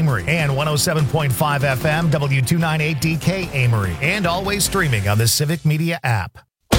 Amory, and 107.5 FM W298DK Amory, and always streaming on the Civic Media app.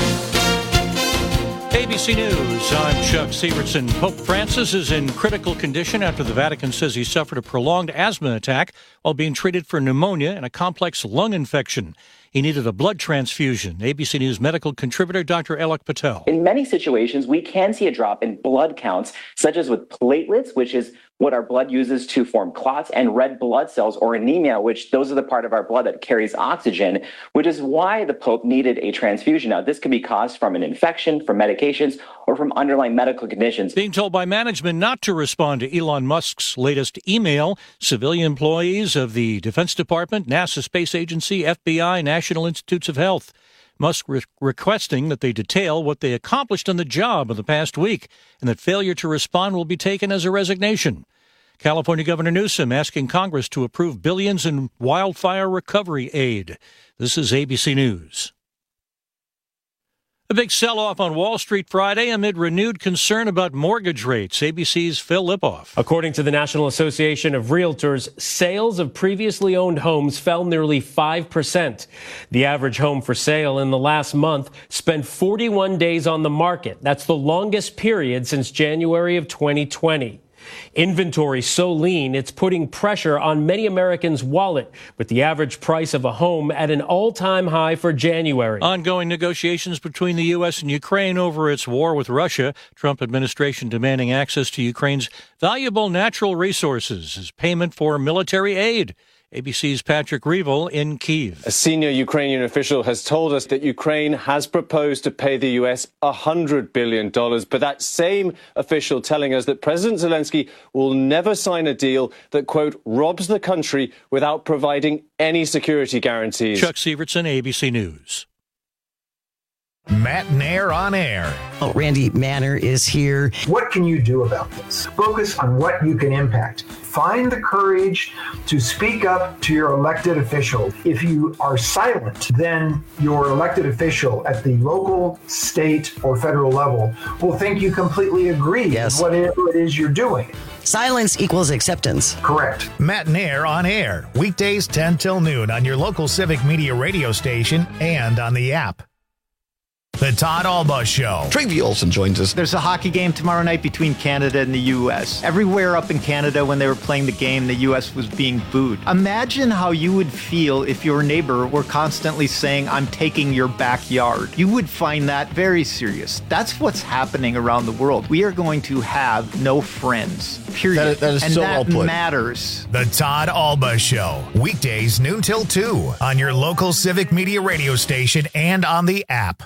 ABC News, I'm Chuck Sievertson. Pope Francis is in critical condition after the Vatican says he suffered a prolonged asthma attack while being treated for pneumonia and a complex lung infection. He needed a blood transfusion. ABC News medical contributor Dr. Alok Patel. In many situations, we can see a drop in blood counts, such as with platelets, which is what our blood uses to form clots, and red blood cells, or anemia, which those are the part of our blood that carries oxygen, which is why the Pope needed a transfusion. Now, this can be caused from an infection, from medications, or from underlying medical conditions. Being told by management not to respond to Elon Musk's latest email, civilian employees of the Defense Department, NASA Space Agency, FBI, National Institutes of Health, Musk requesting that they detail what they accomplished on the job in the past week, and that failure to respond will be taken as a resignation. California Governor Newsom asking Congress to approve billions in wildfire recovery aid. This is ABC News. A big sell-off on Wall Street Friday amid renewed concern about mortgage rates. ABC's Phil Lipoff. According to the National Association of Realtors, sales of previously owned homes fell nearly 5%. The average home for sale in the last month spent 41 days on the market. That's the longest period since January of 2020. Inventory so lean, it's putting pressure on many Americans' wallet, with the average price of a home at an all-time high for January. Ongoing negotiations between the U.S. and Ukraine over its war with Russia. Trump administration demanding access to Ukraine's valuable natural resources as payment for military aid. ABC's Patrick Reevell in Kyiv. A senior Ukrainian official has told us that Ukraine has proposed to pay the U.S. $100 billion. But that same official telling us that President Zelensky will never sign a deal that, quote, robs the country without providing any security guarantees. Chuck Sievertson, ABC News. Matt Nair on air. Oh, Randy Manner is here. What can you do about this? Focus on what you can impact. Find the courage to speak up to your elected official. If you are silent, then your elected official at the local, state, or federal level will think you completely agree with whatever it is you're doing. Silence equals acceptance. Correct. Matt Nair on air. Weekdays 10 till noon on your local Civic Media radio station and on the app. The Todd Alba Show. Travi Olson joins us. There's a hockey game tomorrow night between Canada and the U.S. Everywhere up in Canada when they were playing the game, the U.S. was being booed. Imagine how you would feel if your neighbor were constantly saying, I'm taking your backyard. You would find that very serious. That's what's happening around the world. We are going to have no friends, period. That is and so that well put. matters. The Todd Alba Show. Weekdays noon till 2 on your local Civic Media radio station and on the app.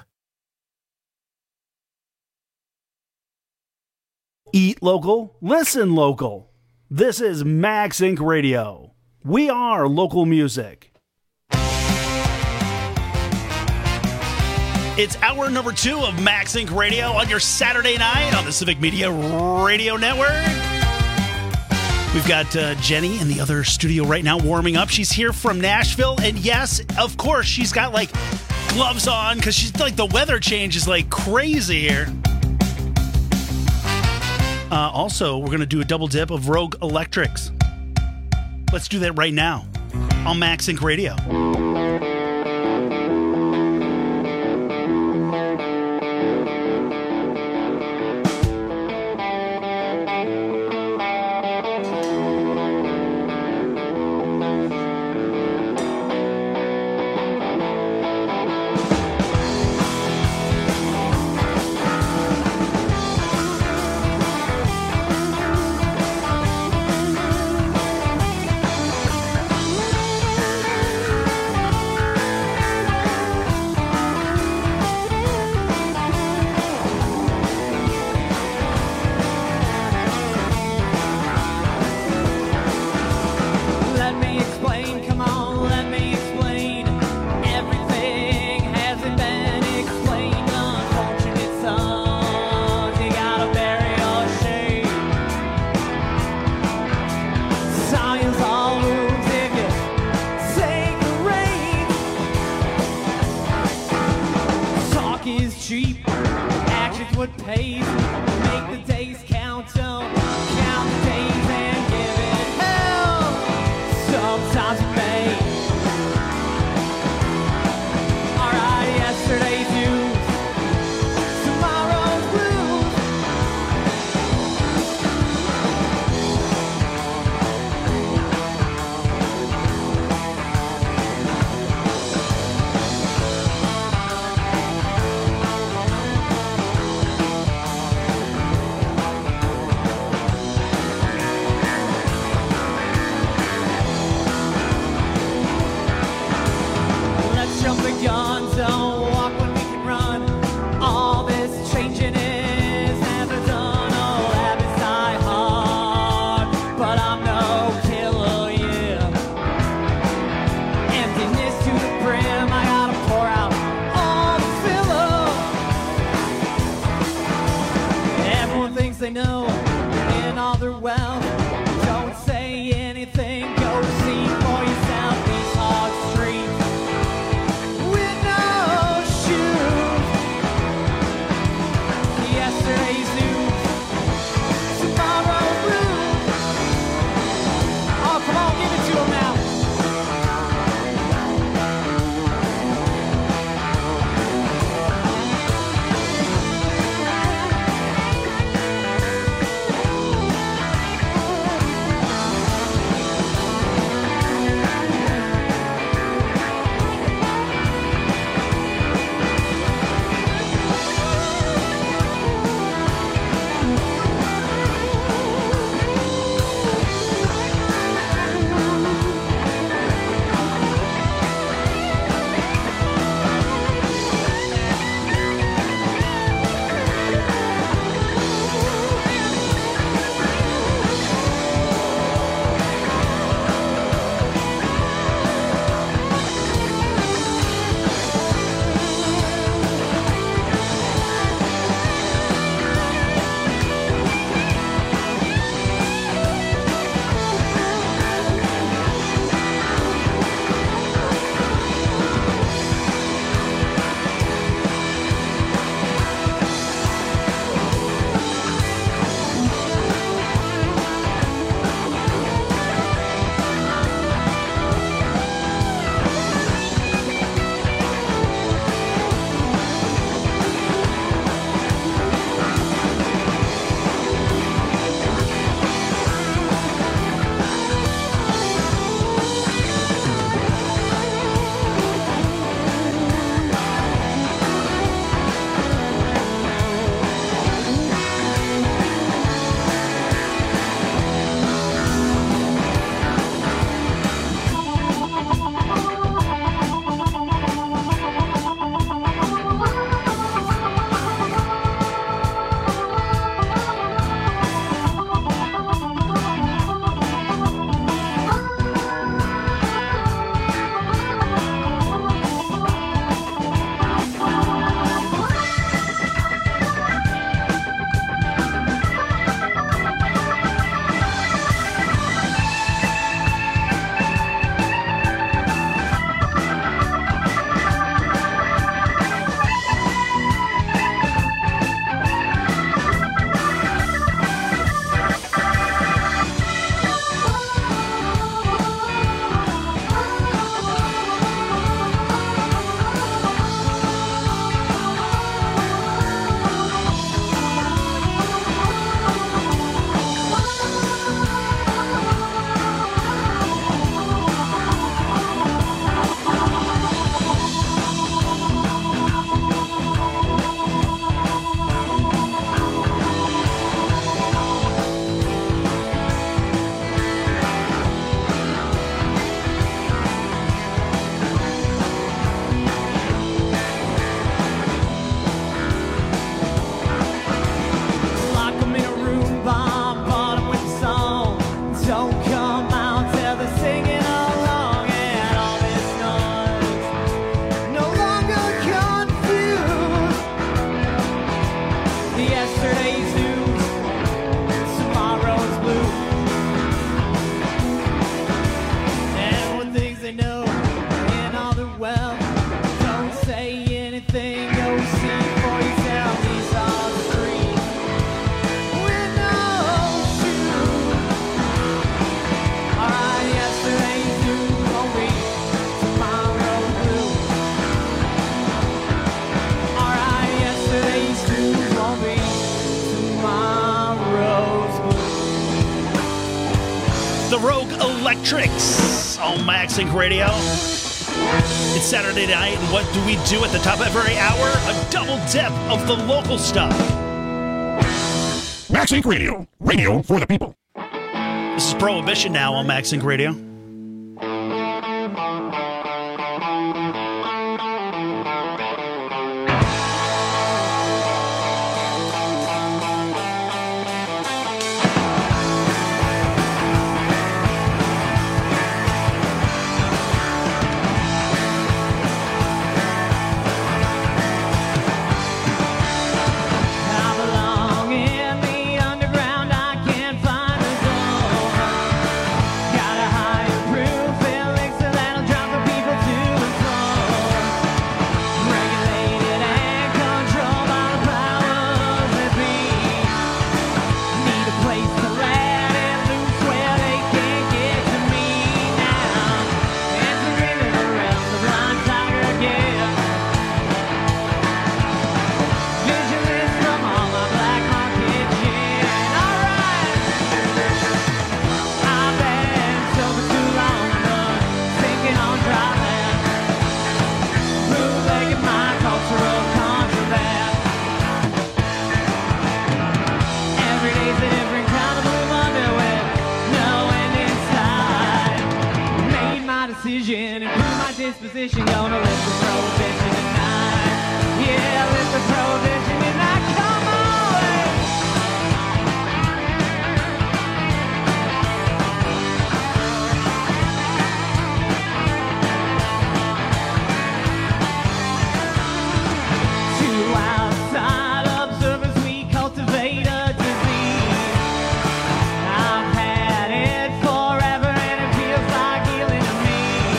Eat local, listen local. This is Max Inc. Radio. We are local music. It's hour number 2 of Max Inc. Radio on your Saturday night on the Civic Media Radio Network. We've got Jenny in the other studio right now warming up. She's here from Nashville. And yes, of course, she's got like gloves on because she's like the weather change is like crazy here. Also, we're going to do a double dip of Rogue Electrics. Let's do that right now on Max Inc. Radio. The Rogue Electrics on Max Inc. Radio. It's Saturday night, and what do we do at the top of every hour? A double dip of the local stuff. Max Inc. Radio. Radio for the people. This is Prohibition now on Max Inc. Radio. Disposition, gonna lift the prohibition tonight. Yeah, lift the prohibition tonight. Come on. To outside observers, we cultivate a disease. I've had it forever, and it feels like healing to me.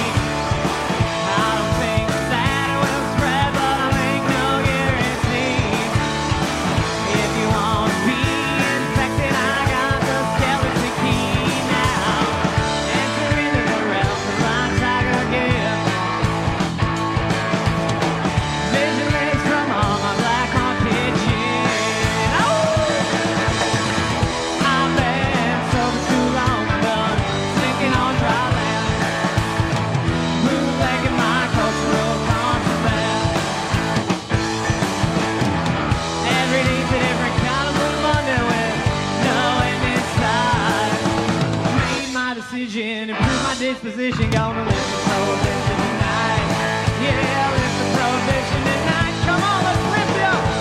Disposition, gonna lift the prohibition tonight. Yeah, lift the prohibition tonight. Come on, let's lift it up.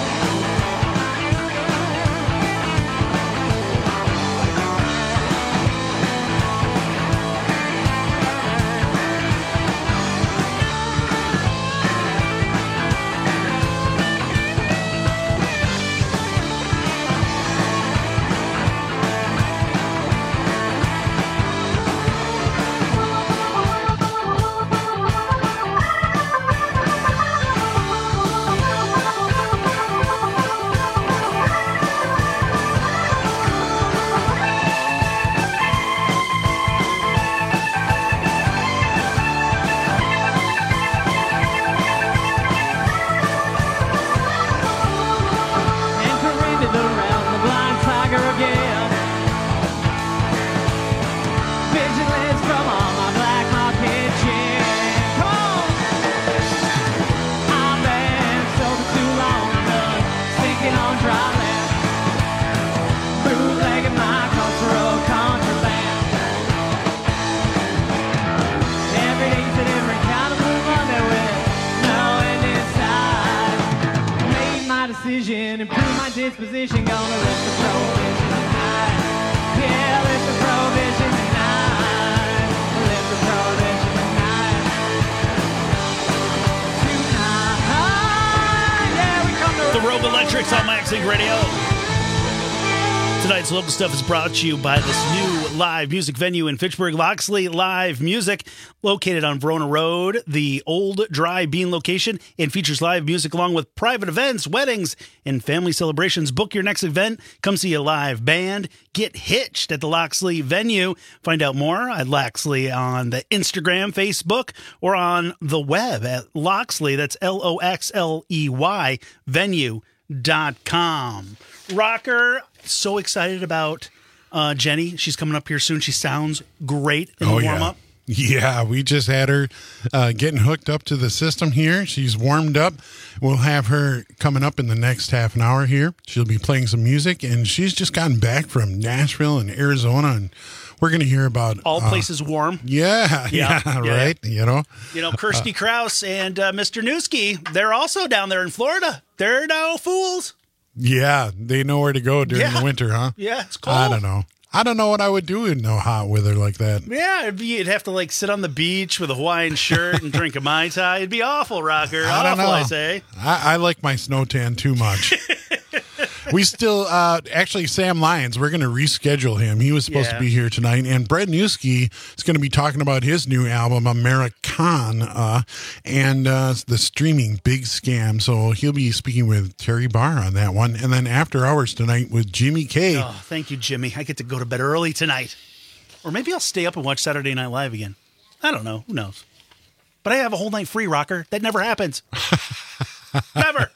Decision, improve my disposition, gonna lift the prohibition tonight. Yeah, lift the prohibition tonight. Lift the prohibition tonight. Tonight. Yeah, we come to The Rogue Electrics on Max Inc. Radio. Tonight's local stuff is brought to you by this new live music venue in Fitchburg, Loxley Live Music, located on Verona Road, the Old Dry Bean location, and features live music along with private events, weddings, and family celebrations. Book your next event. Come see a live band. Get hitched at the Loxley venue. Find out more at Loxley on the Instagram, Facebook, or on the web at Loxley. That's LOXLEY venue.com. Rocker, so excited about Jenny, she's coming up here soon. She sounds great in the warm-up. Yeah, we just had her getting hooked up to the system here. She's warmed up. We'll have her coming up in the next half an hour here. She'll be playing some music, and she's just gotten back from Nashville and Arizona, and we're going to hear about all places warm. Yeah, right. You know, Kirsty Krause and Mr. Newski, they're also down there in Florida. They're no fools. Yeah, they know where to go during the winter, huh? Yeah, it's cold. I don't know what I would do in no hot weather like that. Yeah, you'd have to like sit on the beach with a Hawaiian shirt and drink a Mai Tai. It'd be awful, Rocker. I don't know. I say. I like my snowtan too much. We still, actually, Sam Lyons, we're going to reschedule him. He was supposed to be here tonight. And Brett Newski is going to be talking about his new album, Americana, and the streaming Big Scam. So he'll be speaking with Terry Barr on that one. And then after hours tonight with Jimmy K. Oh, thank you, Jimmy. I get to go to bed early tonight. Or maybe I'll stay up and watch Saturday Night Live again. I don't know. Who knows? But I have a whole night free, Rocker. That never happens. Never.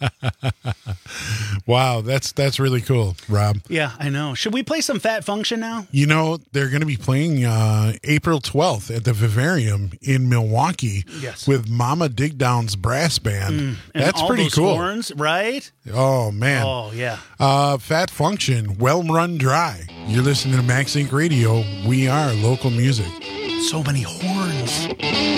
Wow, that's really cool, Rob. Yeah, I know. Should we play some Fat Function now? You know, they're going to be playing April 12th at the Vivarium in Milwaukee with Mama Digdown's brass band. That's all pretty those cool. Horns, right? Oh, man. Oh, yeah. Fat Function, Well Run Dry. You're listening to Max Inc. Radio. We are local music. So many horns.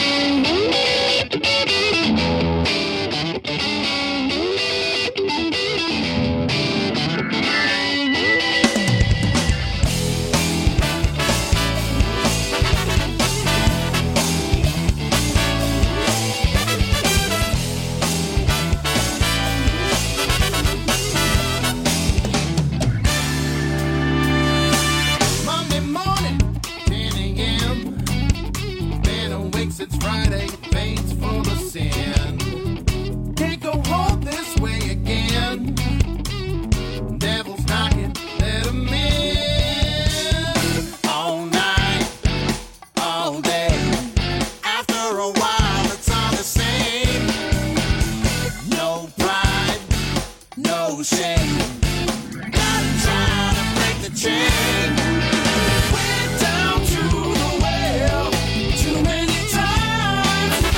It's Friday, thanks for the sin. Can't go home this way again. Devil's knocking, let him in. All night, all day. After a while, it's all the same. No pride, no shame. Gotta try to break the chain. Went down to the well too many times.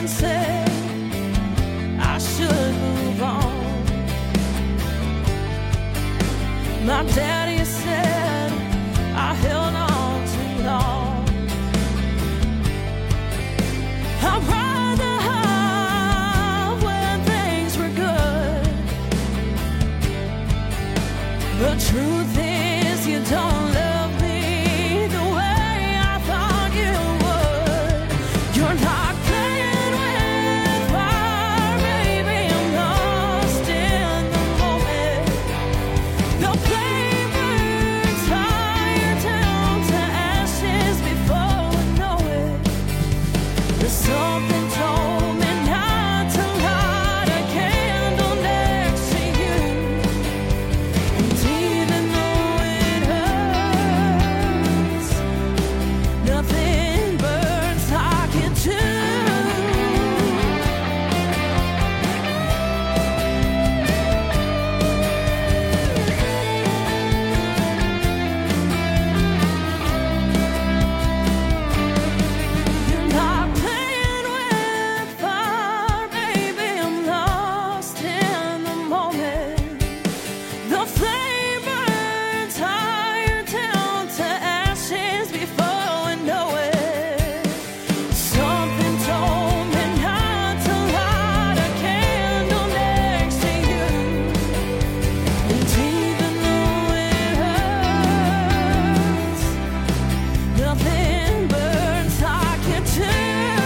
and said I should move on. My daddy said I held on too long. I'd rather have when things were good. The truth is you don't love me the way I thought you would. You're not playing with fire, baby. I'm lost in the moment. The flame burns higher down to ashes before we know it. There's something told me not to light a candle next to you. And even though it hurts, nothing burns like it too. You're not playing with fire, baby. I'm lost in the moment. The flame burns higher down to ashes before we know it. Something told me not to light a candle next to you. And even though it hurts, nothing burns like it too.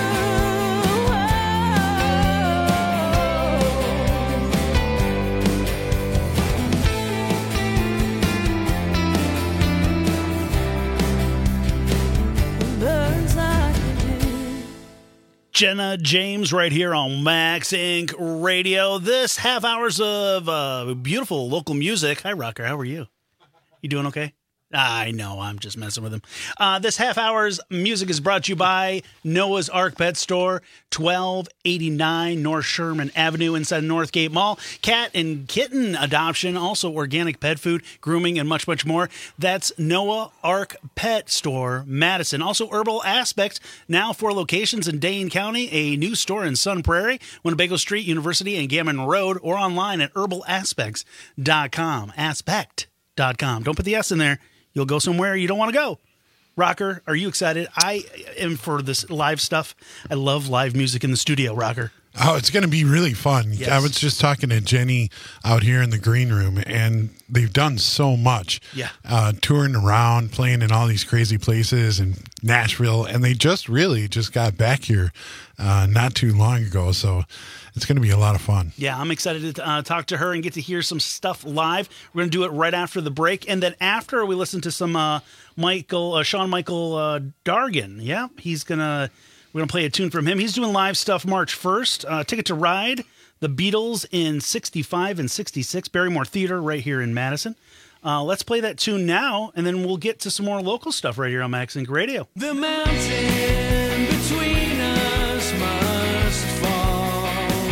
Burns like it do. Jenna James right here on Max Inc. Radio. This half hours of beautiful local music. Hi, Rocker. How are you? You doing okay? I know. I'm just messing with him. This half hour's music is brought to you by Noah's Ark Pet Store, 1289 North Sherman Avenue inside Northgate Mall. Cat and kitten adoption, also organic pet food, grooming, and much, much more. That's Noah Ark Pet Store, Madison. Also Herbal Aspect, now 4 locations in Dane County, a new store in Sun Prairie, Winnebago Street, University, and Gammon Road, or online at herbalaspects.com. Aspect.com. Don't put the S in there. You'll go somewhere you don't want to go. Rocker, are you excited? I am for this live stuff. I love live music in the studio, Rocker. Oh, it's going to be really fun. Yes. I was just talking to Jenny out here in the green room, and they've done so much. Yeah. Touring around, playing in all these crazy places in Nashville, and they just got back here not too long ago. So it's going to be a lot of fun. Yeah, I'm excited to talk to her and get to hear some stuff live. We're going to do it right after the break. And then after we listen to some Sean Michael Dargan. Yeah, we're going to play a tune from him. He's doing live stuff March 1st. Ticket to Ride, the Beatles in 65 and 66, Barrymore Theater right here in Madison. Let's play that tune now, and then we'll get to some more local stuff right here on Max Inc. Radio. The mountain between us must fall.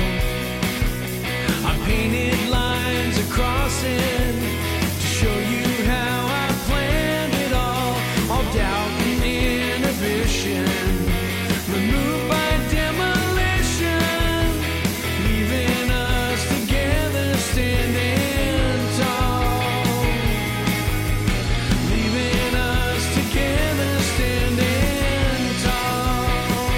I painted lines across it to show you how I planned it all doubt and inhibition, removed by demolition, leaving us together standing tall, leaving us together standing tall.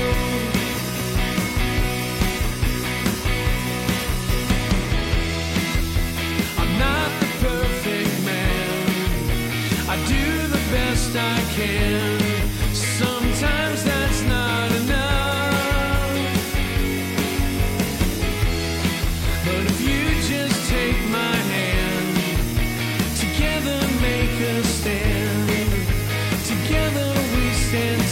I'm not the perfect man, I do the best I can. Sometimes that's not enough, but if you just take my hand, together make a stand, together we stand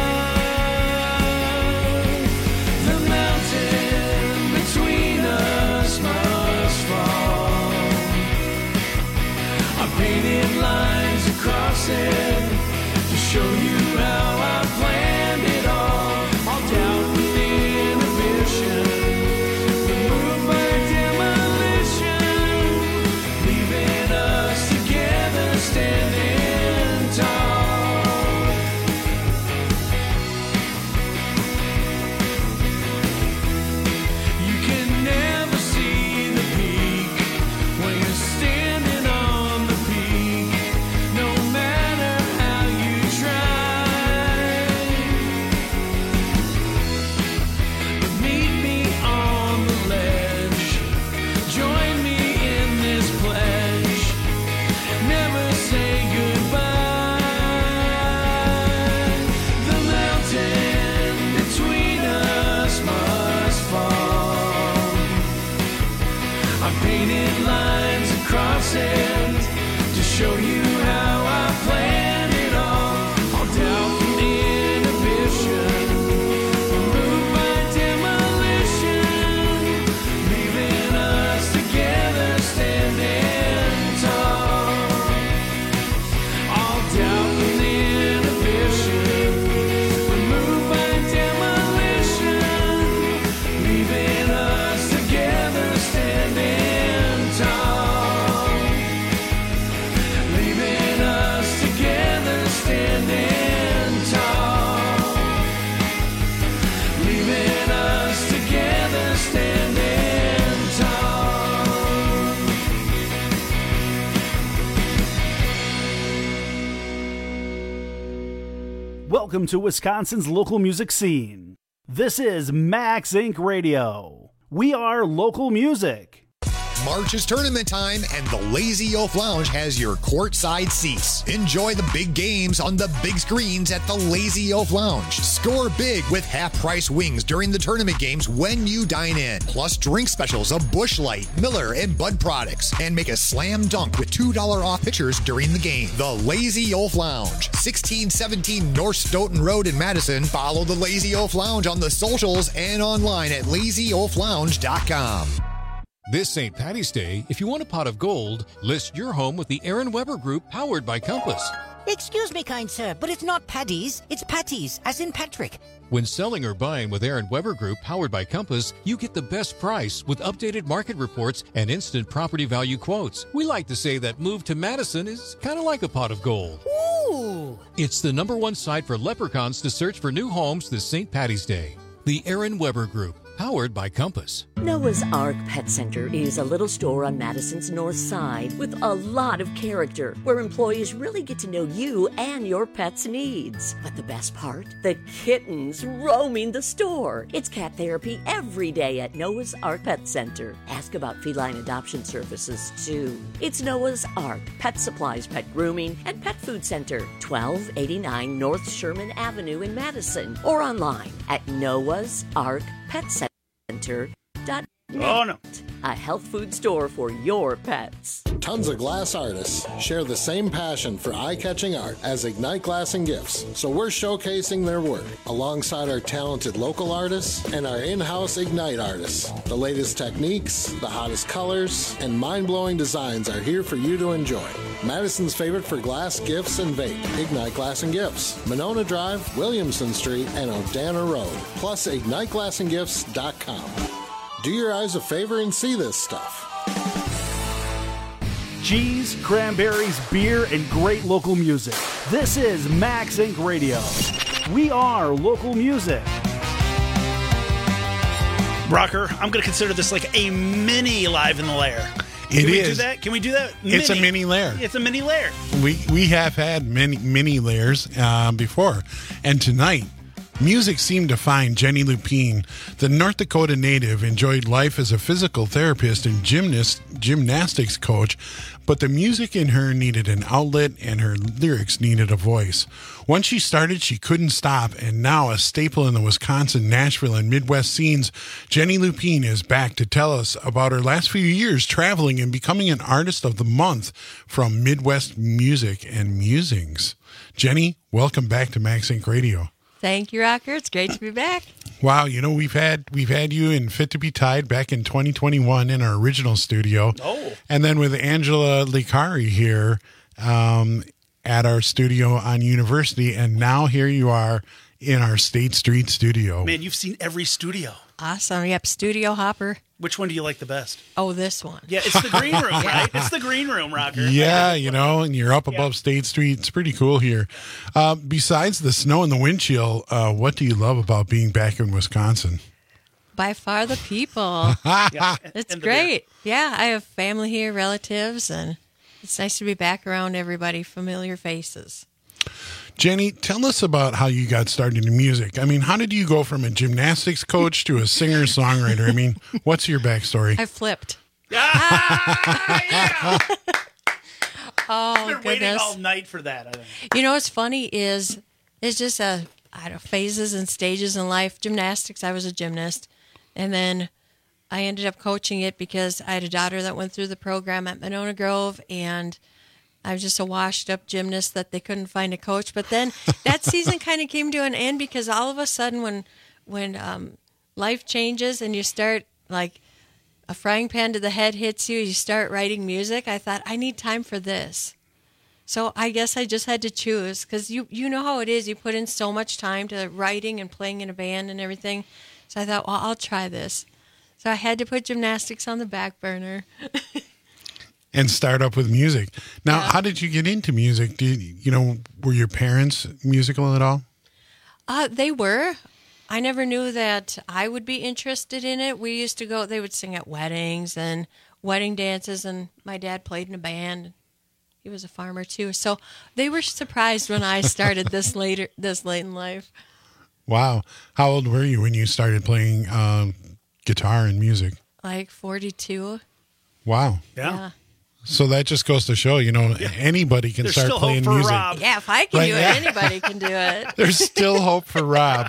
tall. The mountain between us must fall. I painted lines across it to show you how I planned it all doubt and inhibition, removed by demolition, leaving us together standing tall. welcome to Wisconsin's local music scene. This is Max Inc. Radio. We are local music. March is tournament time, and the Lazy Oaf Lounge has your courtside seats. Enjoy the big games on the big screens at the Lazy Oaf Lounge. Score big with half-price wings during the tournament games when you dine in. Plus drink specials of Busch Light, Miller, and Bud products. And make a slam dunk with $2 off pitchers during the game. The Lazy Oaf Lounge, 1617 North Stoughton Road in Madison. Follow the Lazy Oaf Lounge on the socials and online at lazyoaflounge.com. This St. Paddy's Day, if you want a pot of gold, list your home with the Aaron Weber Group, powered by Compass. Excuse me, kind sir, but it's not Paddy's, it's Patty's, as in Patrick. When selling or buying with Aaron Weber Group, powered by Compass, you get the best price with updated market reports and instant property value quotes. We like to say that move to Madison is kind of like a pot of gold. Ooh! It's the #1 site for leprechauns to search for new homes this St. Paddy's Day. The Aaron Weber Group, powered by Compass. Noah's Ark Pet Center is a little store on Madison's north side with a lot of character, where employees really get to know you and your pet's needs. But the best part? The kittens roaming the store. It's cat therapy every day at Noah's Ark Pet Center. Ask about feline adoption services, too. It's Noah's Ark Pet Supplies, Pet Grooming, and Pet Food Center, 1289 North Sherman Avenue in Madison, or online at Noah's Ark Pet Center.net. Oh, no. A health food store for your pets. Tons of glass artists share the same passion for eye-catching art as Ignite Glass and Gifts, so we're showcasing their work alongside our talented local artists and our in-house Ignite artists. The latest techniques, the hottest colors, and mind-blowing designs are here for you to enjoy. Madison's favorite for glass, gifts, and vape, Ignite Glass and Gifts, Monona Drive, Williamson Street, and Odana Road, plus IgniteGlassandGifts.com. Do your eyes a favor and see this stuff. Cheese, cranberries, beer, and great local music. This is Max Inc. Radio. We are local music. Rocker, I'm going to consider this like a mini Live in the Lair. Can we do that? Can we do that? It's a mini lair. It's a mini lair. We have had mini lairs before, and tonight, music seemed to find Jenny Lupine. The North Dakota native enjoyed life as a physical therapist and gymnastics coach, but the music in her needed an outlet and her lyrics needed a voice. Once she started, she couldn't stop, and now a staple in the Wisconsin, Nashville, and Midwest scenes, Jenny Lupine is back to tell us about her last few years traveling and becoming an Artist of the Month from Midwest Music and Musings. Jenny, welcome back to Max Inc. Radio. Thank you, Rocker. It's great to be back. Wow, you know, we've had you in Fit to Be Tied back in 2021 in our original studio. Oh. And then with Angela Licari here at our studio on University, and now here you are in our State Street studio. Man, you've seen every studio. Awesome. Yep, studio hopper. Which one do you like the best? Oh, this one. Yeah, it's the green room, right? It's the green room, Rocker. Yeah, you know, and you're up above State Street. It's pretty cool here. Besides the snow and the wind chill, what do you love about being back in Wisconsin? By far the people. It's great. Yeah, I have family here, relatives, and it's nice to be back around everybody, familiar faces. Jenny, tell us about how you got started in music. I mean, how did you go from a gymnastics coach to a singer-songwriter? I mean, what's your backstory? I flipped. Oh, oh, I've been waiting goodness. all night for that. I think. You know what's funny is it's just phases and stages in life. Gymnastics, I was a gymnast. And then I ended up coaching it because I had a daughter that went through the program at Monona Grove, and I was just a washed-up gymnast that they couldn't find a coach. But then that season kind of came to an end because all of a sudden when life changes and you start, like, a frying pan to the head hits you, you start writing music, I thought, I need time for this. So I guess I just had to choose because you know how it is. You put in so much time to writing and playing in a band and everything. So I thought, well, I'll try this. So I had to put gymnastics on the back burner. And start up with music. Now, how did you get into music? Were your parents musical at all? They were. I never knew that I would be interested in it. We used to go, they would sing at weddings and wedding dances, and my dad played in a band. He was a farmer too. So they were surprised when I started this late in life. Wow. How old were you when you started playing guitar and music? Like 42. Wow. Yeah. So that just goes to show, anybody can There's start still playing hope for music. Rob. Yeah, if I can Right, do it, yeah. anybody can do it. There's still hope for Rob.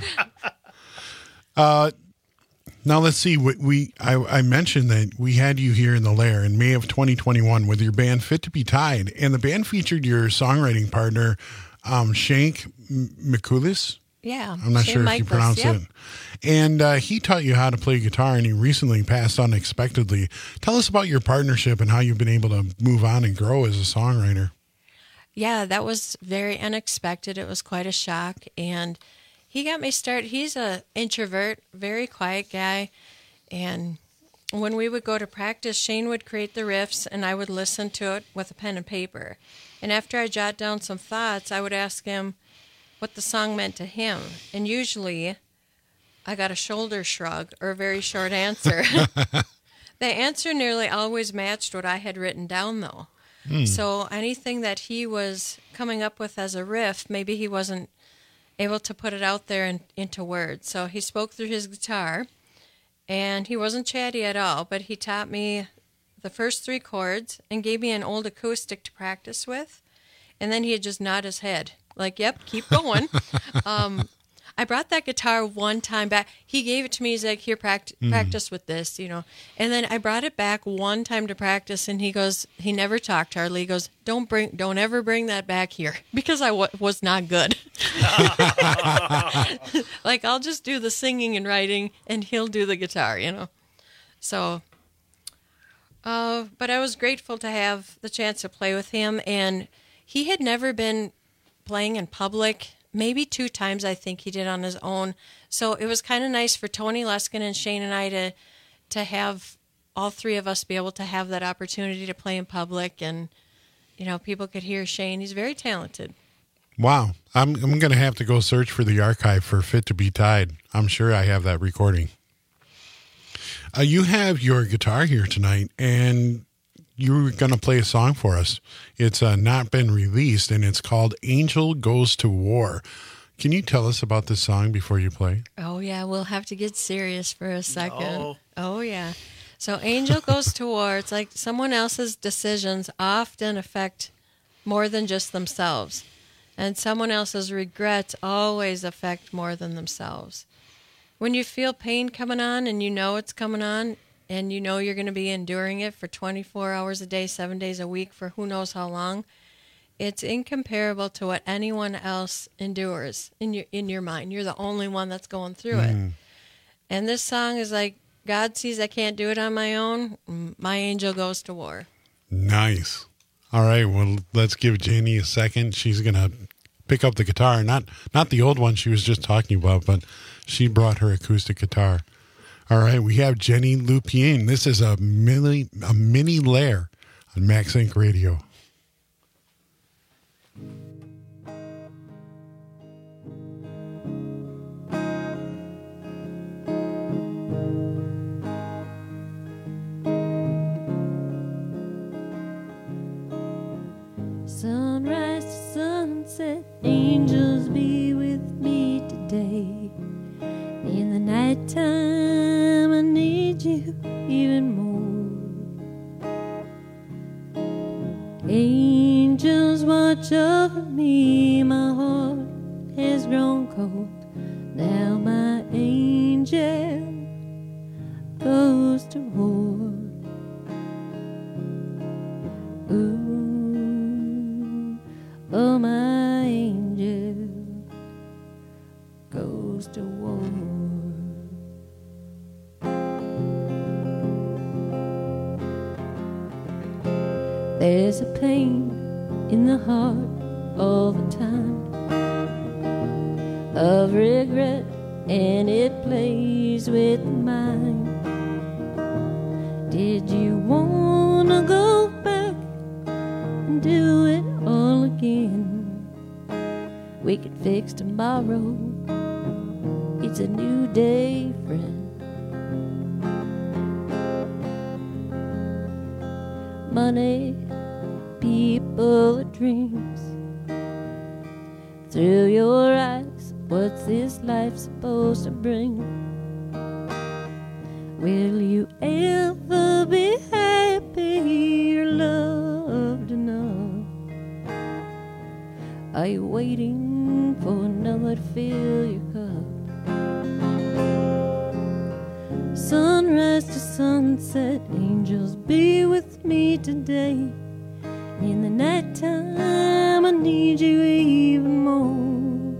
Now let's see. I mentioned that we had you here in the Lair in May of 2021 with your band Fit to Be Tied, and the band featured your songwriting partner, Shank Mikulis. Yeah. I'm not Shane sure if you Michaels, pronounce yep. it. And he taught you how to play guitar, and he recently passed unexpectedly. Tell us about your partnership and how you've been able to move on and grow as a songwriter. Yeah, that was very unexpected. It was quite a shock. And he got me started. He's an introvert, very quiet guy. And when we would go to practice, Shane would create the riffs, and I would listen to it with a pen and paper. And after I jot down some thoughts, I would ask him what the song meant to him. And usually I got a shoulder shrug or a very short answer. The answer nearly always matched what I had written down, though. So anything that he was coming up with as a riff, maybe he wasn't able to put it out there into words. So he spoke through his guitar, and he wasn't chatty at all, but he taught me the first 3 chords and gave me an old acoustic to practice with. And then he'd just nod his head like, yep, keep going. I brought that guitar one time back. He gave it to me. He's like, here, practice with this, And then I brought it back one time to practice, and he goes, he never talked hardly. He goes, don't ever bring that back here, because I was not good. Like, I'll just do the singing and writing, and he'll do the guitar, So, but I was grateful to have the chance to play with him, and he had never been playing in public. Maybe 2 times I think he did on his own. So it was kind of nice for Tony Luskin and Shane and I to have all 3 of us be able to have that opportunity to play in public, and people could hear Shane. He's very talented. Wow. I'm going to have to go search for the archive for Fit to Be Tied. I'm sure I have that recording. You have your guitar here tonight, and you're going to play a song for us. It's not been released, and it's called Angel Goes to War. Can you tell us about this song before you play? Oh, yeah. We'll have to get serious for a second. No. Oh, yeah. So Angel Goes to War. It's like someone else's decisions often affect more than just themselves. And someone else's regrets always affect more than themselves. When you feel pain coming on and you know it's coming on, and you know you're going to be enduring it for 24 hours a day, 7 days a week, for who knows how long, it's incomparable to what anyone else endures in your mind. You're the only one that's going through it. And this song is like, God sees I can't do it on my own. My angel goes to war. Nice. All right, well, let's give Jenny a second. She's going to pick up the guitar. Not the old one she was just talking about, but she brought her acoustic guitar. All right, we have Jenny Lupien. This is a mini Lair on Max Inc. Radio. Sunrise to sunset, angels be with me today. In the nighttime, I need you even more. Angels watch over me, my heart has grown cold. Now my angel goes to war. Ooh, oh, my angel goes to war. There's a pain in the heart all the time of regret, and it plays with the mind. Did you wanna go back and do it all again? We could fix tomorrow. It's a new day, friend. Money, people of dreams. Through your eyes, what's this life supposed to bring? Will you ever be happy or loved enough? Are you waiting for another to fill your cup? Sunrise to sunset, angels be with me today. In the nighttime I need you even more.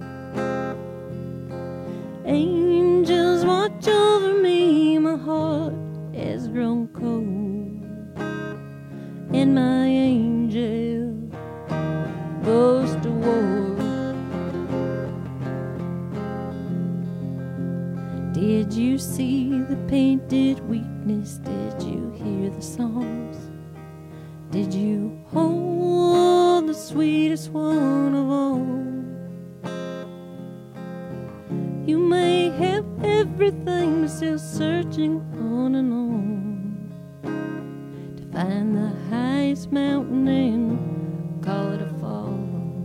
Angels watch over me, my heart has grown cold. And my angel goes to war. Did you see the painted weakness? Did you hear the songs? Did you hold the sweetest one of all? You may have everything, but still searching on and on to find the highest mountain and call it a fall.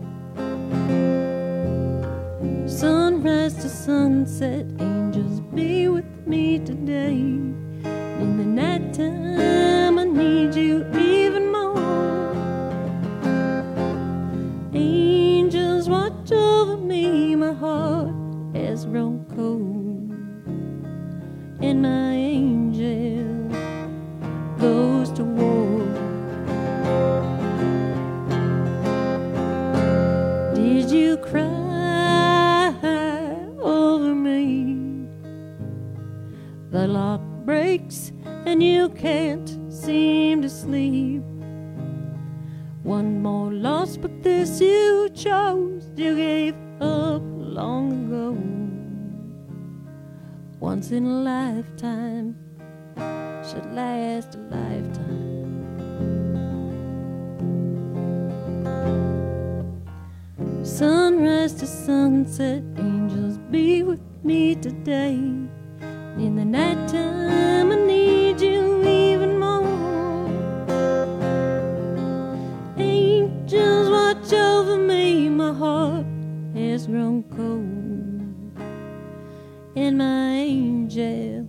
Sunrise to sunset, angels be with me today. In the nighttime I need you even more. Angels watch over me, my heart has grown cold. And my angel goes to war. Did you cry over me? The lock breaks and you can't seem to sleep. One more loss, but this you chose. You gave up long ago. Once in a lifetime should last a lifetime. Sunrise to sunset, angels be with me today. In the nighttime I need you even more. Angels watch over me, my heart has grown cold. And my angel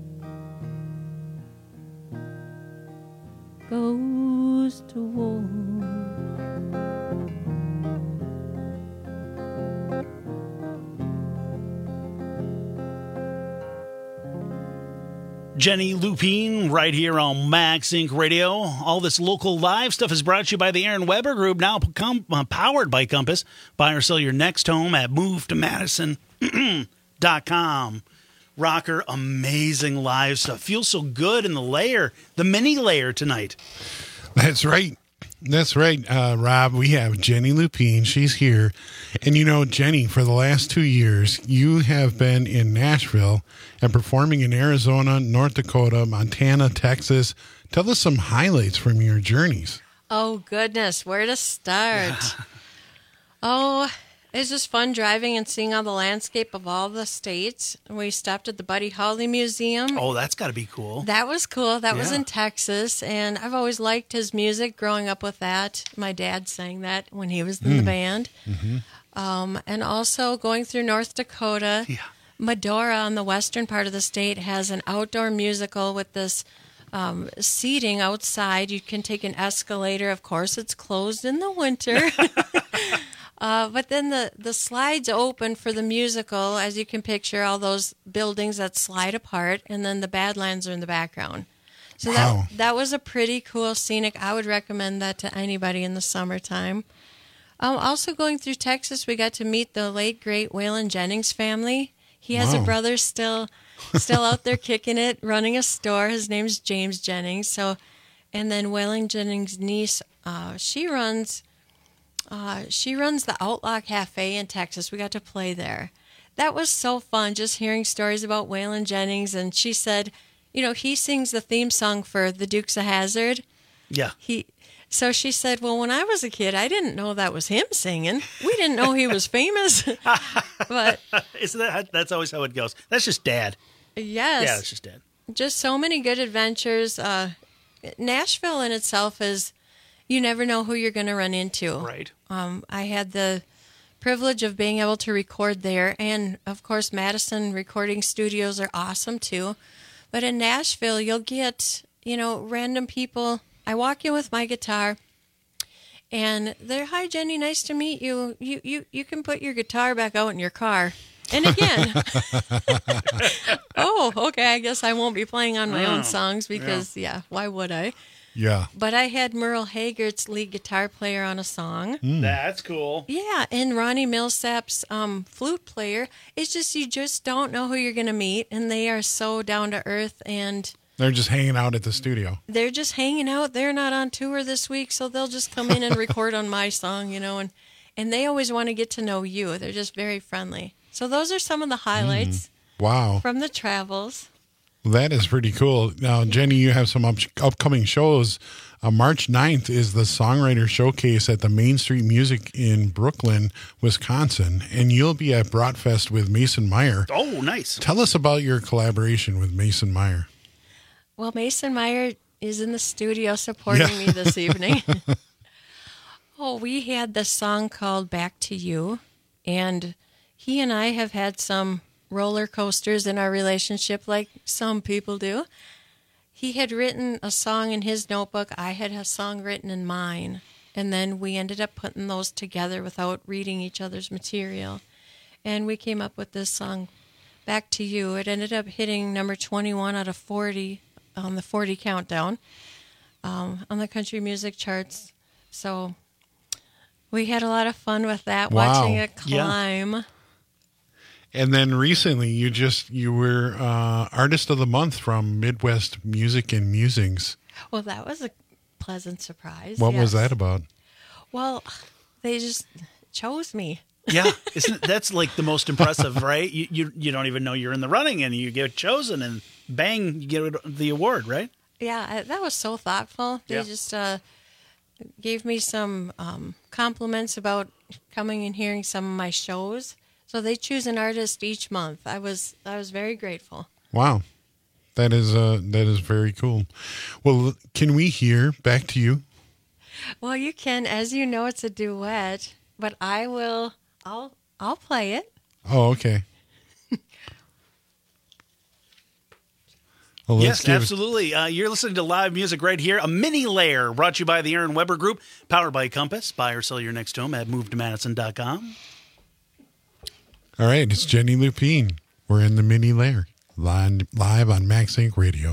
goes to war. Jenny Lupine right here on Max Inc. Radio. All this local live stuff is brought to you by the Aaron Weber Group, now powered by Compass. Buy or sell your next home at movetomadison.com. Rocker, amazing live stuff. Feels so good in the mini layer tonight. That's right. That's right, Rob. We have Jenny Lupine. She's here. And you know, Jenny, for the last 2 years, you have been in Nashville and performing in Arizona, North Dakota, Montana, Texas. Tell us some highlights from your journeys. Oh, goodness. Where to start? Oh, it's just fun driving and seeing all the landscape of all the states. We stopped at the Buddy Holly Museum. Oh, that's got to be cool. That was cool. That was in Texas, and I've always liked his music growing up with that. My dad sang that when he was in the band. Mm-hmm. And also going through North Dakota, Medora on the western part of the state has an outdoor musical with this seating outside. You can take an escalator. Of course, it's closed in the winter. But then the slides open for the musical, as you can picture, all those buildings that slide apart, and then the Badlands are in the background. So that was a pretty cool scenic. I would recommend that to anybody in the summertime. Also going through Texas, we got to meet the late, great Waylon Jennings family. He has a brother still out there kicking it, running a store. His name's James Jennings. So, and then Waylon Jennings' niece, she runs the Outlaw Cafe in Texas. We got to play there. That was so fun, just hearing stories about Waylon Jennings. And she said, you know, he sings the theme song for the Dukes of Hazzard. Yeah. So she said, well, when I was a kid, I didn't know that was him singing. We didn't know he was famous. But that's always how it goes. That's just Dad. Yes. Yeah, it's just Dad. Just so many good adventures. Nashville in itself is you never know who you're going to run into. Right. I had the privilege of being able to record there, and of course Madison recording studios are awesome too. But in Nashville, you'll get, random people. I walk in with my guitar, and they're, "Hi Jenny, nice to meet you. You can put your guitar back out in your car." And again, oh, okay, I guess I won't be playing on my own songs because, why would I? Yeah. But I had Merle Haggard's lead guitar player on a song. That's cool. Yeah, and Ronnie Millsap's flute player. It's just, you just don't know who you're going to meet, and they are so down to earth, and they're just hanging out at the studio. they're just hanging out. They're not on tour this week, so they'll just come in and record on my song, and they always want to get to know you. They're just very friendly. So those are some of the highlights Wow. from the travels. That is pretty cool. Now, Jenny, you have some upcoming shows. March 9th is the Songwriter Showcase at the Main Street Music in Brooklyn, Wisconsin, and you'll be at Bratfest with Mason Meyer. Oh, nice. Tell us about your collaboration with Mason Meyer. Well, Mason Meyer is in the studio supporting me this evening. We had this song called Back to You, and he and I have had some roller coasters in our relationship like some people do. He had written a song in his notebook. I had a song written in mine. And then we ended up putting those together without reading each other's material. And we came up with this song, Back to You. It ended up hitting number 21 out of 40 on the 40 countdown on the country music charts. So we had a lot of fun with that, watching it climb. Yeah. And then recently, you were Artist of the Month from Midwest Music and Musings. Well, that was a pleasant surprise. What was that about? Well, they just chose me. Yeah, that's like the most impressive, right? You don't even know you're in the running, and you get chosen, and bang, you get the award, right? Yeah, that was so thoughtful. They just gave me some compliments about coming and hearing some of my shows. So they choose an artist each month. I was very grateful. Wow, that is very cool. Well, can we hear Back to You? Well, you can. As you know, it's a duet, but I'll play it. Oh, okay. Well, yes, absolutely. You're listening to live music right here. A mini layer brought to you by the Aaron Weber Group, powered by Compass. Buy or sell your next home at movetomadison.com. All right, it's Jenny Lupine. We're in the mini layer, live on Max Inc. Radio.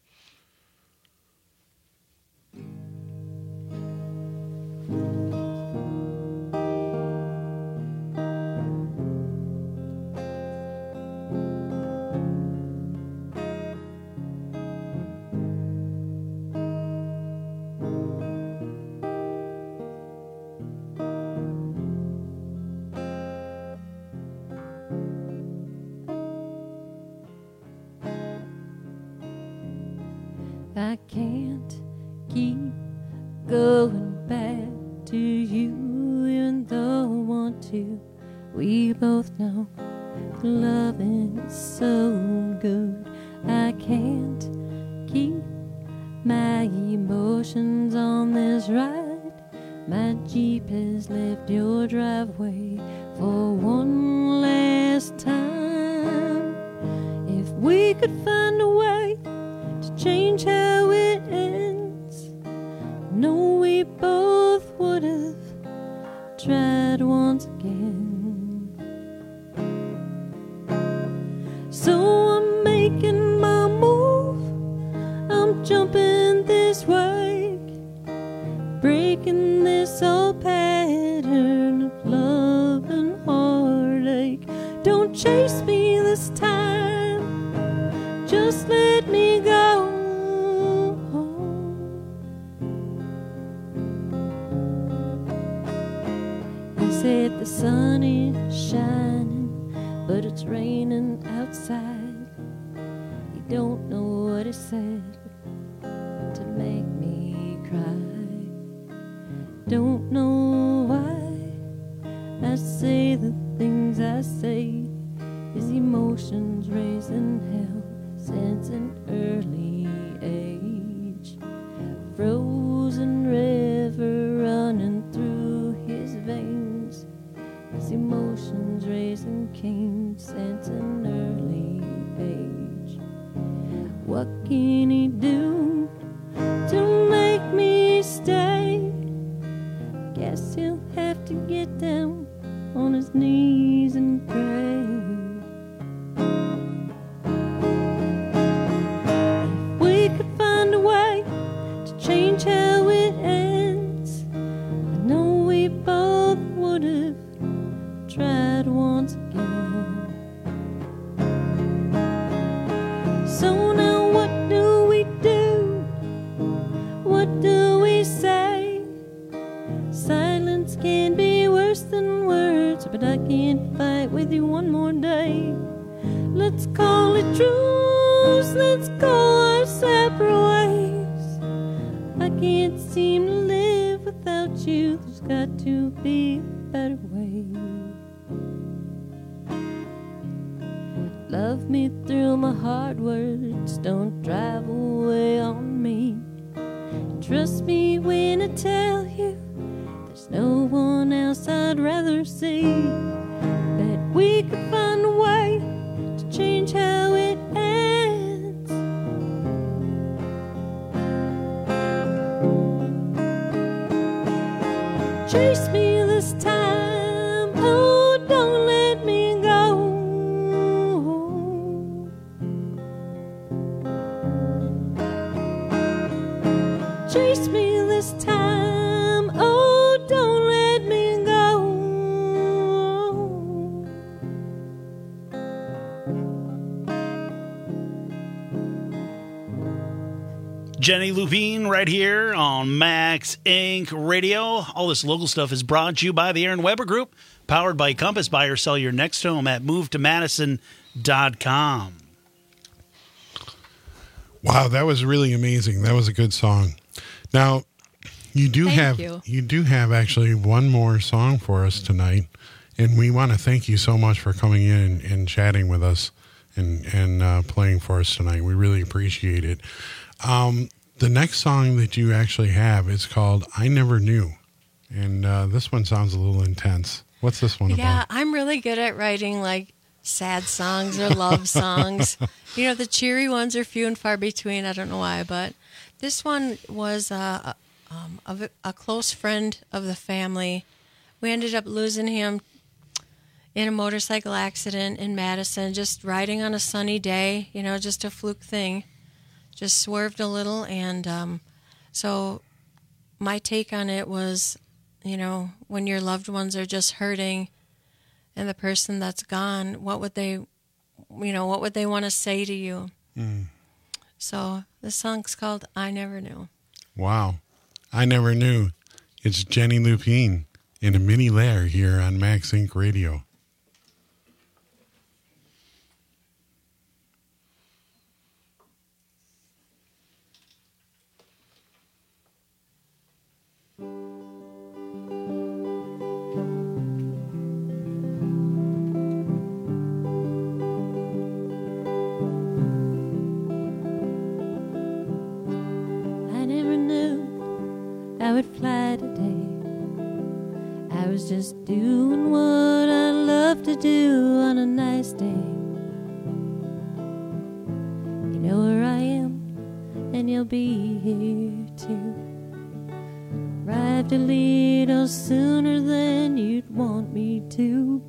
I can't keep going back to you, even though I want to. We both know loving is so good. I can't keep my emotions on this ride. My Jeep has left your driveway for one last time. If we could find a way to change how it ends, no, we both would have tried once again. So I'm making my move, I'm jumping this way, breaking this old pattern of love and heartache. Don't chase me this time, just let me go. He said the sun is shining, but it's raining outside. You don't know what he said to make me cry. Don't know why I say the things I say. His emotions raising hell since an early age. Frozen river can he do to make me stay? Guess he'll have to get down on his knees and pray. If we could find a way to change how it ends, I know we both would have tried once again. So now what do we do? What do we say? Silence can be worse than words, but I can't fight with you one more day. Let's call it truce, let's go our separate ways. I can't seem to live without you, there's got to be a better way. Love me through my hard words, don't drive away on me. Trust me when I tell you there's no one else I'd rather see. That we could find a way to change how it ends. Chase me this time, oh, don't let me go. Chase me this time, oh, don't let me go. Jenny Lupine right here on Max Inc. Radio. All this local stuff is brought to you by the Aaron Weber Group, powered by Compass. Buy or sell your next home at movetomadison.com. Wow, that was really amazing. That was a good song. Now, you do have actually one more song for us tonight, and we want to thank you so much for coming in and chatting with us and playing for us tonight. We really appreciate it. The next song that you actually have is called I Never Knew, and this one sounds a little intense. What's this one about? Yeah, I'm really good at writing like sad songs or love songs. You know, the cheery ones are few and far between. I don't know why, but this one was a close friend of the family. We ended up losing him in a motorcycle accident in Madison, just riding on a sunny day, you know, just a fluke thing. Just swerved a little, and so my take on it was, you know, when your loved ones are just hurting and the person that's gone, what would they want to say to you? So the song's called I Never Knew. Wow. I Never Knew. It's Jenny Lupine in a mini layer here on Max Inc. Radio. I would fly today. I was just doing what I love to do on a nice day. You know where I am, and you'll be here too. Arrived a little sooner than you'd want me to.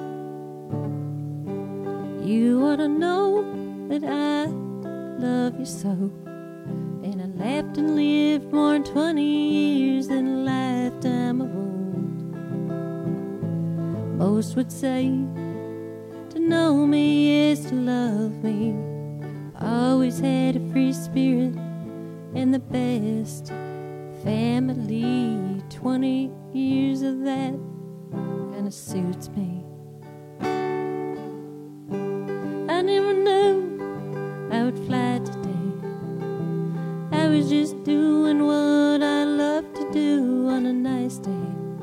You ought to know that I love you so. And I laughed and lived more than 20 years than a lifetime of old. Most would say to know me is to love me. Always had a free spirit and the best family. 20 years of that kinda suits me. I never knew I would fly today. I was just doing what I love to do on a nice day.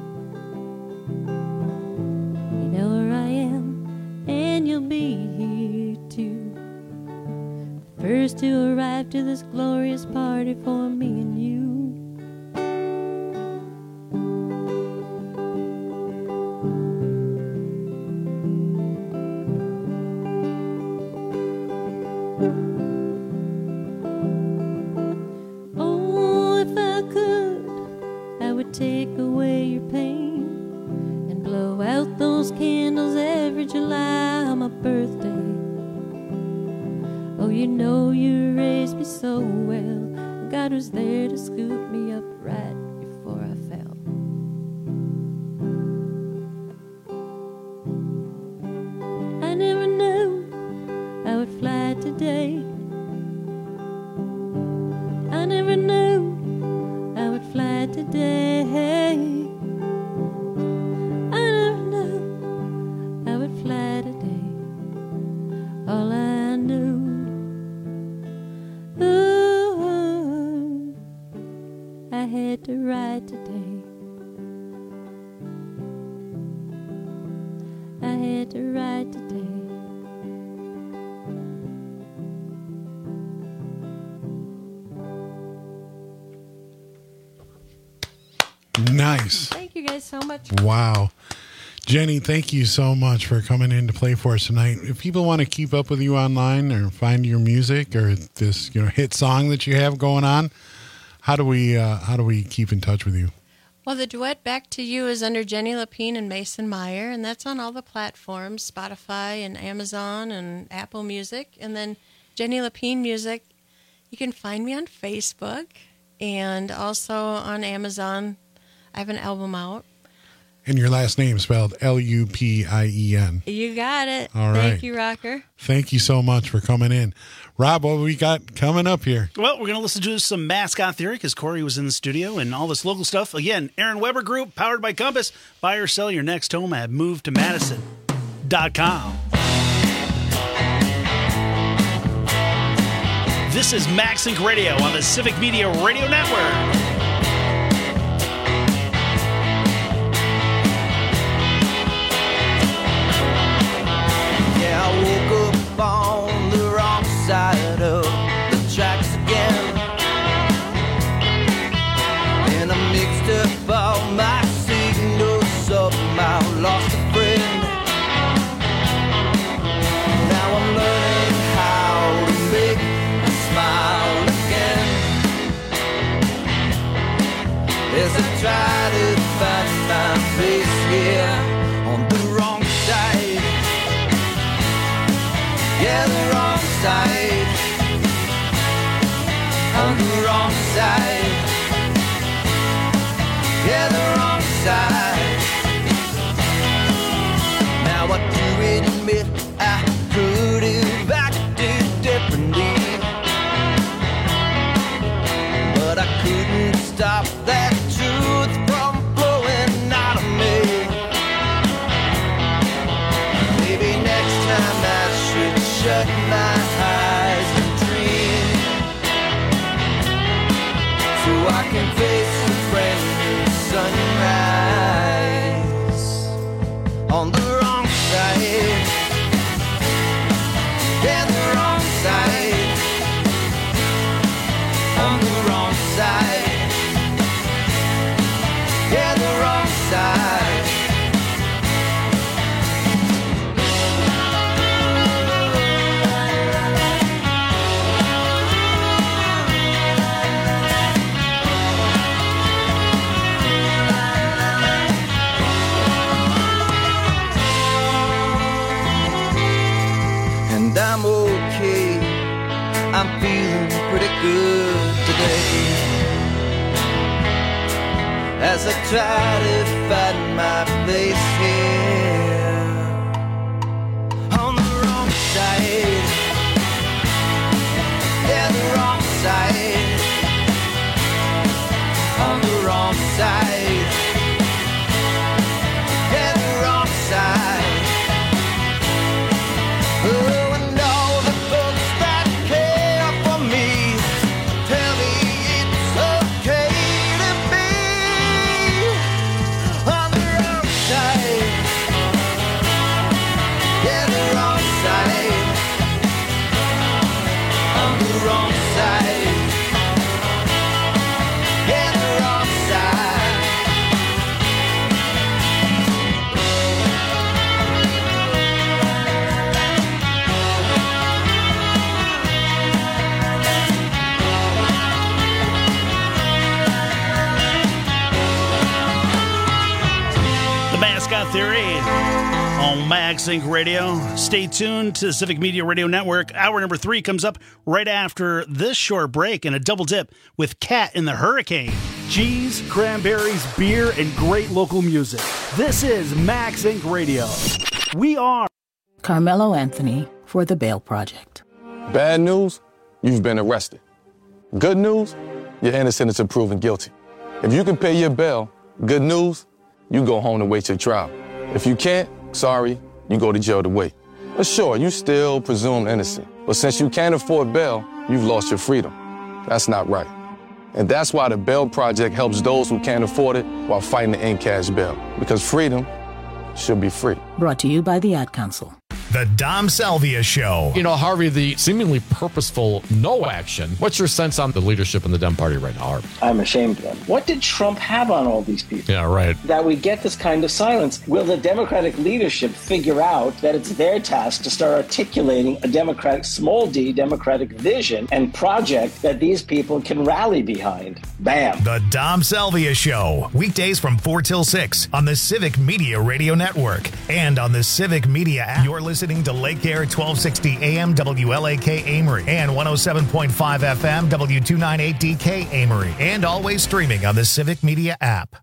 You know where I am, and you'll be here too. First to arrive to this glorious party for me and you. July, my birthday. Oh, you know you raised me so well. God was there to scoop me up right before I fell. I never knew I would fly today. I never knew I would fly today. I never knew I would fly today. All I knew, ooh, I had to ride today. I had to ride today. Nice. Thank you guys so much. Wow. Jenny, thank you so much for coming in to play for us tonight. If people want to keep up with you online or find your music or this hit song that you have going on, how do we keep in touch with you? Well, the duet Back to You is under Jenny Lapine and Mason Meyer, and that's on all the platforms, Spotify and Amazon and Apple Music. And then Jenny Lapine Music, you can find me on Facebook and also on Amazon. I have an album out. And your last name spelled Lupien. You got it. All right. Thank you, Rocker. Thank you so much for coming in. Rob, what we got coming up here? Well, we're going to listen to some Mascot Theory because Corey was in the studio and all this local stuff. Again, Aaron Weber Group, powered by Compass. Buy or sell your next home at movetomadison.com. This is MaxLink Radio on the Civic Media Radio Network. I woke up on the wrong side of the tracks again, and I mixed up all my signals, somehow lost a friend. Now I'm learning how to make a smile again, as I try to find my place here on the wrong side. Yeah, the wrong side. On the wrong side. Yeah, the wrong side. Now I do admit I could have acted differently, but I couldn't stop that truth from flowing out of me. Maybe next time I should shut my eyes and dream, so I can face a brand new sunrise on the wrong side. Yeah, the wrong side. On the wrong side. Yeah, the wrong side. And I'm okay, I'm feeling pretty good today, as I try to find my place here on the wrong side. Yeah, the wrong side. On the wrong side. Yeah, the wrong side. Oh, and all the folks that care for me tell me it's okay to be on the wrong side. Yeah, the wrong side. On the wrong side. Yeah, the wrong side. The Mascot Theory on MagSync Radio. Stay tuned to the Civic Media Radio Network. Hour number 3 comes up right after this short break and a double dip with Cat in the Hurricane. Cheese, cranberries, beer, and great local music. This is MagSync Radio. We are Carmelo Anthony for the Bail Project. Bad news, you've been arrested. Good news, you're innocent until proven guilty. If you can pay your bail, good news, you go home to wait your trial. If you can't, sorry, you go to jail to wait. But sure, you still presumed innocent. But since you can't afford bail, you've lost your freedom. That's not right. And that's why the Bail Project helps those who can't afford it while fighting to end cash bail. Because freedom should be free. Brought to you by the Ad Council. The Dom Salvia Show. You know, Harvey, the seemingly purposeful no action. What's your sense on the leadership in the Dem Party right now, Harvey? I'm ashamed of them. What did Trump have on all these people? Yeah, right. That we get this kind of silence. Will the Democratic leadership figure out that it's their task to start articulating a Democratic, small d, Democratic vision and project that these people can rally behind? Bam. The Dom Salvia Show. Weekdays from 4 till 6 on the Civic Media Radio Network and on the Civic Media app. You're listening to Lake Air 1260 AM WLAK Amory and 107.5 FM W298DK Amory, and always streaming on the Civic Media app.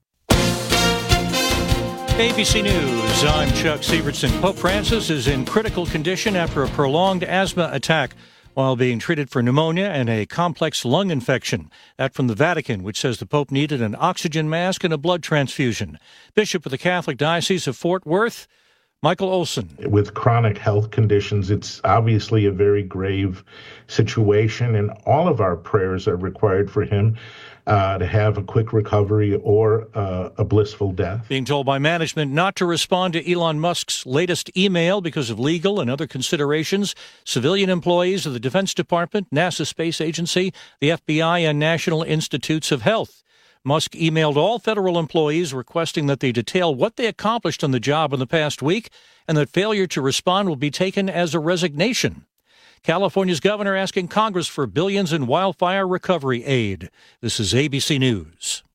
ABC News, I'm Chuck Sievertson. Pope Francis is in critical condition after a prolonged asthma attack while being treated for pneumonia and a complex lung infection. That from the Vatican, which says the Pope needed an oxygen mask and a blood transfusion. Bishop of the Catholic Diocese of Fort Worth, Michael Olson. With chronic health conditions, it's obviously a very grave situation, and all of our prayers are required for him to have a quick recovery or a blissful death. Being told by management not to respond to Elon Musk's latest email because of legal and other considerations, civilian employees of the Defense Department, NASA Space Agency, the FBI, and National Institutes of Health. Musk emailed all federal employees requesting that they detail what they accomplished on the job in the past week and that failure to respond will be taken as a resignation. California's governor asking Congress for billions in wildfire recovery aid. This is ABC News.